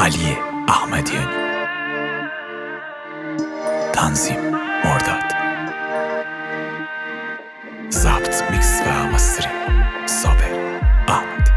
علی احمدیانی. تنظیم مرداد. ضبط میکس و مسترینگ صابر احمدی.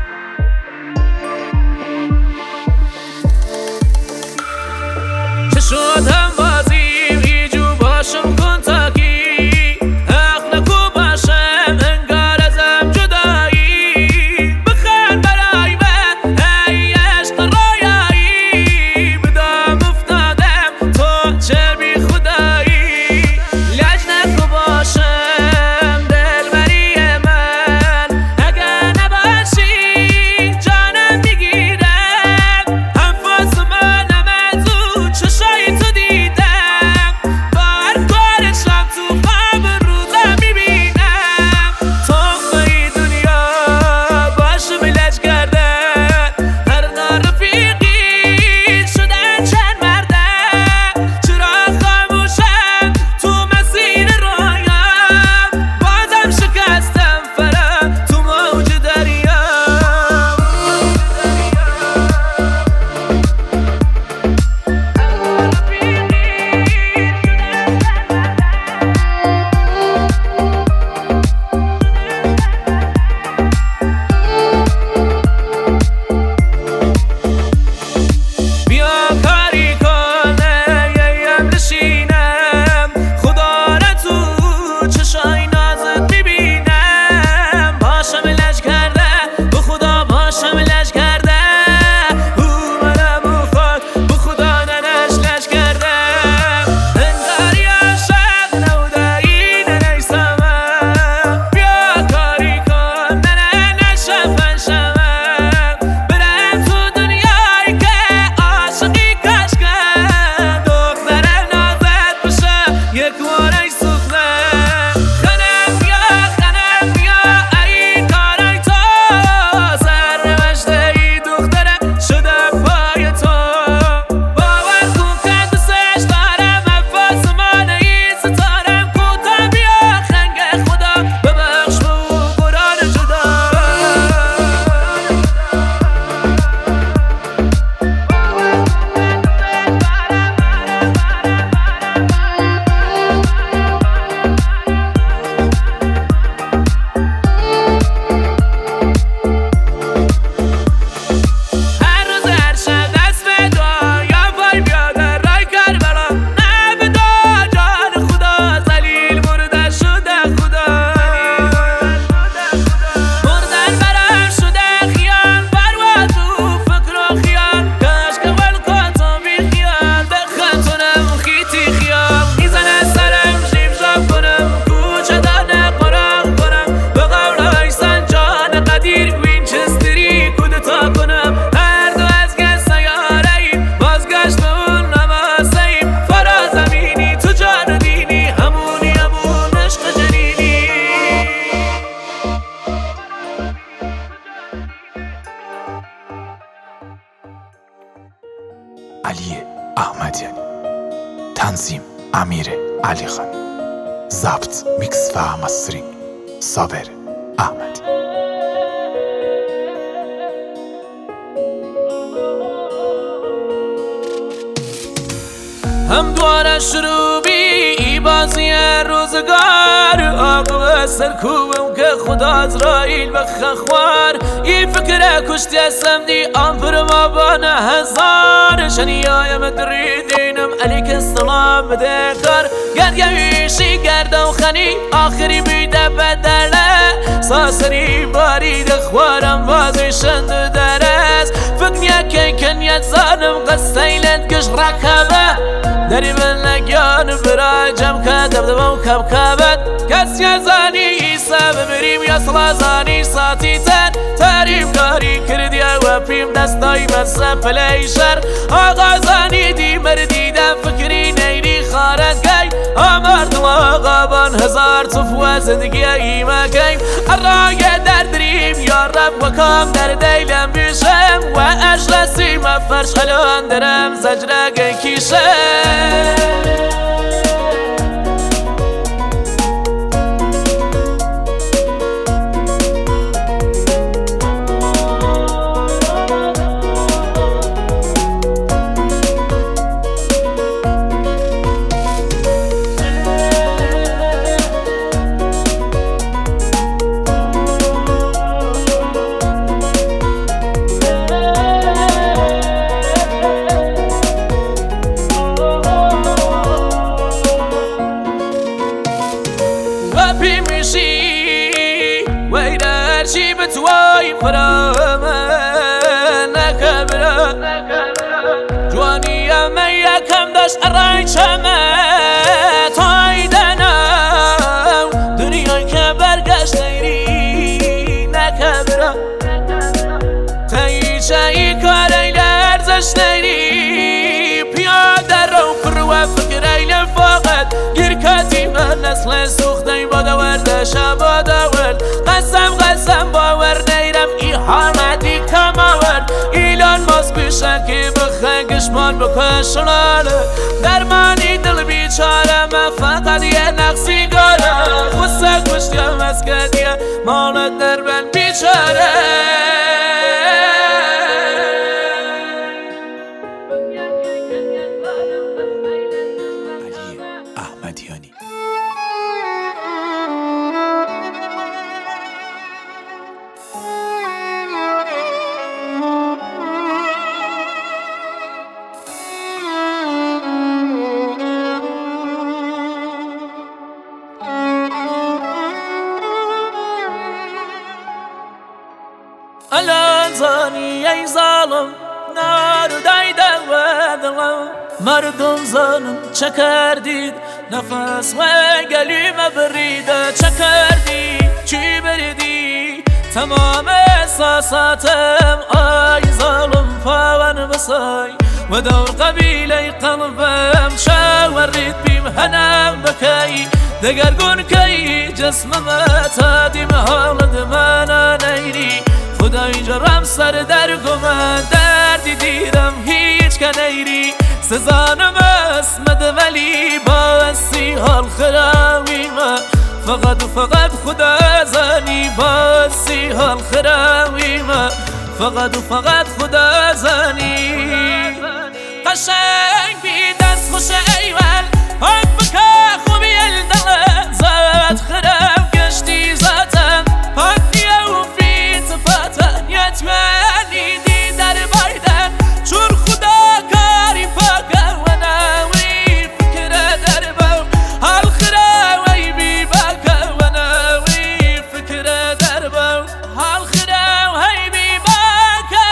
چه شد هم بازیم ایجو باشم کن تاکی حق نکو باشم انگار ازم جدایی بخند برای من ای عشق رویایی بدام افتادم تو چه بی خدایی لج نکو باشم دلبری من اگر نباشی جانم میگیرم انفاس منم از او چشای تو دیدم با هر کارشم تو خواب روزم میبینم تخمه دنیا باشم لج کردن هر رفیقی شدن چند مردم چرا خاموشم تو مسیر رویم بازم شکستم فرم تو موج دریا بیا کاری کنه یه نشینم خدا را تو چشای نازت میبینم باشم لج کرده به خدا باشم لج کرده او منم او خود به خدا ننش لج کرده انگاری عاشق نودایی ننیسمم بیا کاری کن ننشم فنشمم برم تو دنیایی که عاشقی کش کن دخترم نازت بشه یک وارای سوخنم خنم بیا ای کارای تو سرنوشته ای دخترم شدم پای تو باور کن که دوستش دارم انفاس من ای ستارم کوتا بیا خنگ خدا ببخش به او قرآن جدا هر روز هر شب دست به دعا یا پای بیادر رای کربلا نه به دعا جان خدا ذلیل مرده شده خدا مردن برام شده خیال پرواز تو فکر و خیال کاش که ولکن تو بی خیال بخطونم خیتی خیال میزنه سرم جیب جاب کنم کوچه دانه قرآن کنم به قول ایسان جان قدیر وینچستری کودتا کنم هر دو از گه سیاره ایم بازگشت به اون نماسه ایم فرازمینی تو جان دینی همون عشق جنینی علی احمدیانی. تنظیم امیر علی خان. ضبط میکس و مسترینگ صابر احمدی. هم دواره شروع بی بازی روزگار عاقبت سرکوبم که خدا عزرائیل بخخوار این فکر کشتی هستم دی آمپر ما بانه هزار شنیایم دریدینم علیک السلام بده کار گرگویشی گرده و خنی آخری بیده بدله ساسری بارید خوارم بازی شند درست فکر که کنیت زانم قصیلت کش رکبه دری من نگیان برای جمع که دبدبم کبکبت کسی زانی ایسا ببریم یا سلازانی ساتی تن تریم کاری کردی و پیم دستای مصرف پلیشر آغازانی دی مردیدم فکری نیری خارد گی آمرد آقابان هزار صفوه زندگی ایمه گیم الرای در دریم یا رب و کام در دیلم بیشم و اجلسی مفرش خلان درم زجره کیشم دەشت ئەڕای چەمە تای دەناو دنیای کە بەرگەشتەیری نەکەبرە تەیچەی کارەی لەرزەشتەیری پیادە ڕەو پڕوە فکرەی لە فاقەت گیرکەتی من نەسڵێ سوختەی بۆ دەوەردەشە بۆ دەورد قەسەم باوەڕ نەیرەم ئیحامەتی کەماوەرد ئیلان ماس پیشەکی بخە گشمان بکەشڵانە دەرمانی دڵ بیچارەمە فەقەت یە نەقسی گۆرە خوسە کوشتە مەسکەتیە ماڵت دەربەن بیچارە احمدیانی الان زانی ای ظالم نار دایده و دلم مردم زنم چه کردید نفس و گلیم بریده چه کردی چی بریدی تمام احساساتم آی ظالم پاون بسای و دور قبیله قلبم شاورید بیم هنم بکی دگرگون کی جسمم تادیم حالد من نیری خدای جرم سر درگم دردی دیرم هیچ کنیری سزانم اسمد ولی باسی حال خراویم فقط خدا زنی باسی حال خراویم فقط خدا زنی قشنگ بی دست خوش ایول حق بکه خوبی الدل زد خرم گشتی زاتم پاکی و فی صفاتن یتمنی دی در بایدن چون خدا کاری پاکه و ناوی فکر در بو حال خراوی بی باکه و ناوی فکر در بو حال خراوی بی باکه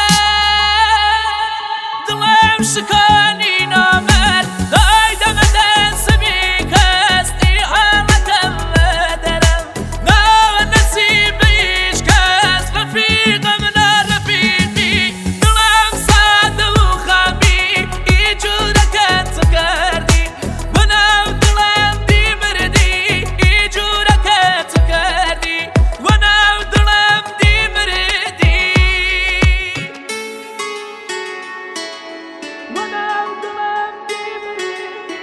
دلم شکانی نامر دایدم دست بی کستی حالتم درم ناو نصیب ایش کس رفیقم نرفیقی دلم ساده و خامی ای جورکت کردی و ناو دلم دی بردی ای جورکت کردی و ناو دلم دی بردی و ناو دلم دی بردی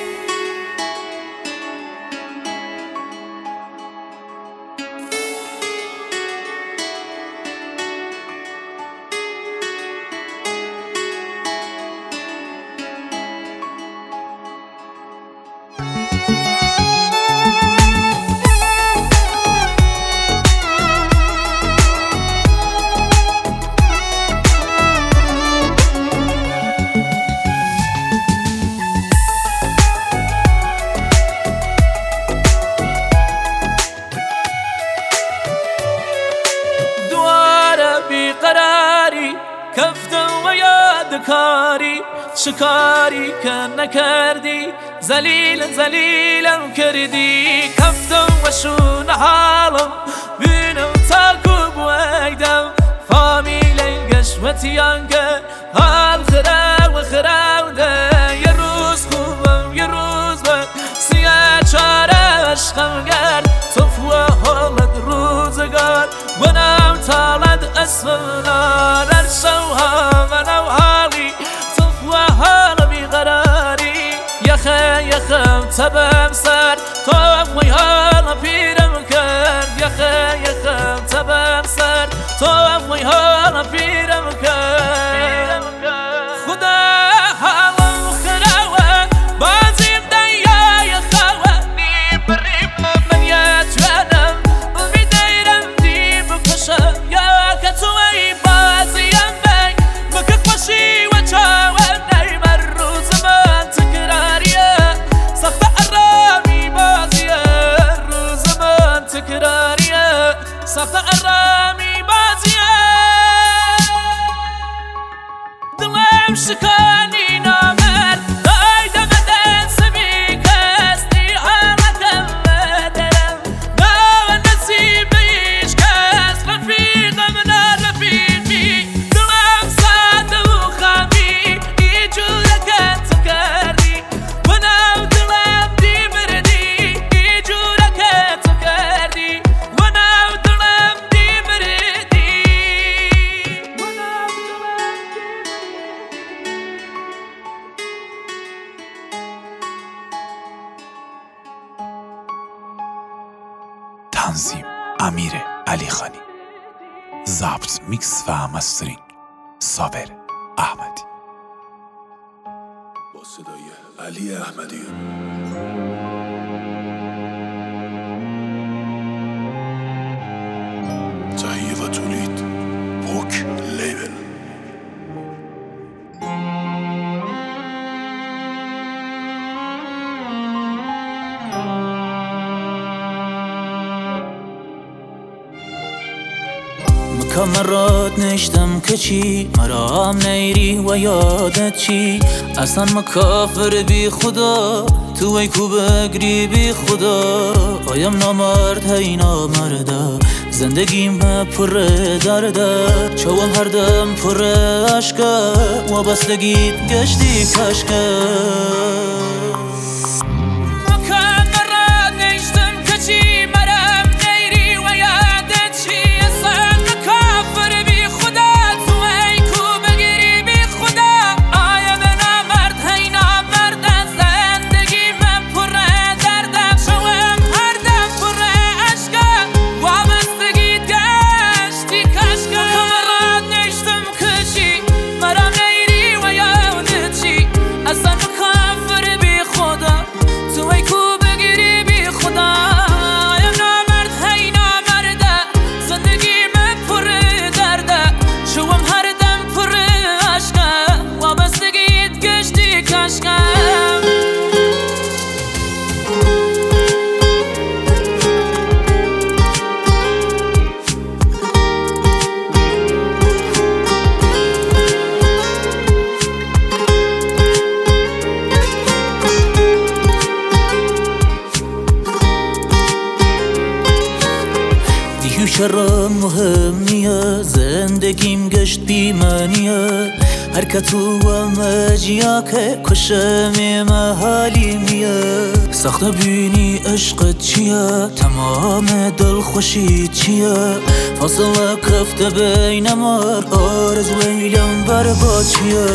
بیقراری کفتم و یادکاری شکاری که نکردی زلیلم کردی کفتم و شون حالم بینم تاکو بویدم فامیل گشمتیان که حال خراوده یه روز خوبم یه روز بد سیاه چاره عشقم گرد تفوه حالت روزگار ونام تالد اسمنا نرسوها منو حالي تفوه حال بیقراری یخم تبم سر تفوه حال پیرم کرد یخم تبم سر تفوه حال پیرم کرد خدا حالم خراوه بازیم دیای خواه نیم بریم من یتوانم بیدیرم دی بکشم یا کتوی بازیم بی بکه خوشی و چاوه نیمر روز من تکراریه سخت ارامی بازیه روز من تکراریه سخت ارامی بازیه دلم شکانی نامرد تنظیم امیر علی خانی، ضبط میکس و مسترینگ صابر احمدی. با صدای علی احمدی. تهیه و تولید پوک لیبل. مرات نشتم که چی مرا هم نیری و یادت چی، اصلا مکافر بی خدا تو ای کو بگری بی خدا. آیم نامرد هی نامرده، زندگیم پر درده، چوام هر دم پر عشقه، وابستگیت گشتی کشکه. چرا مهم نیه، زندگیم گشت بی معنیه، هر که تو و مجیا که کشم محالی میه. سخت بینی عشقت چیه، تمام دل خوشی چیه، فاصله کفته بین مار آرزویم برباد چیه.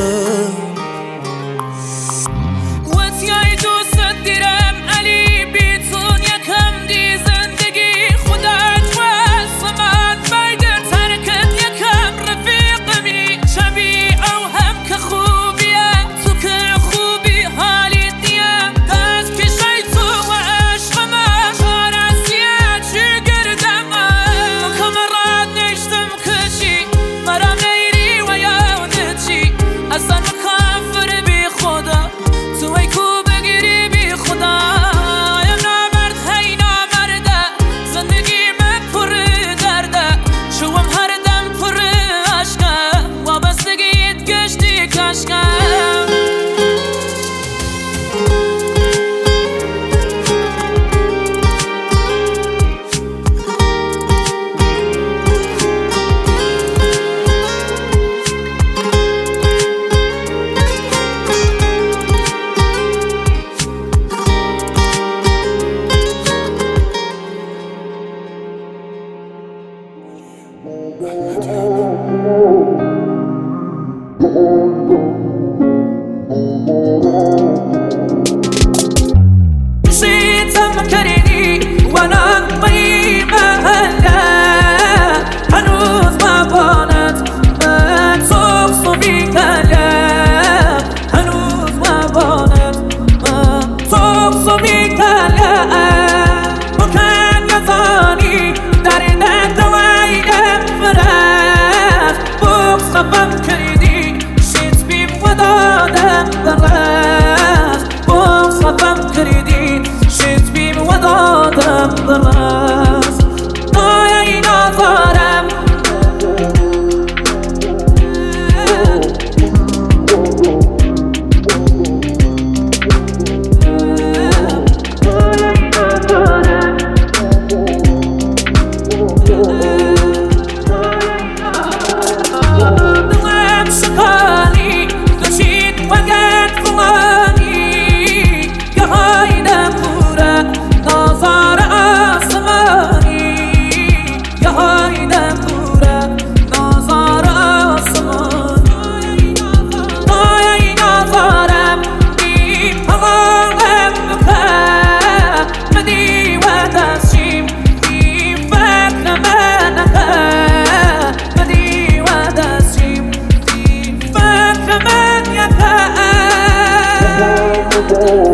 بگو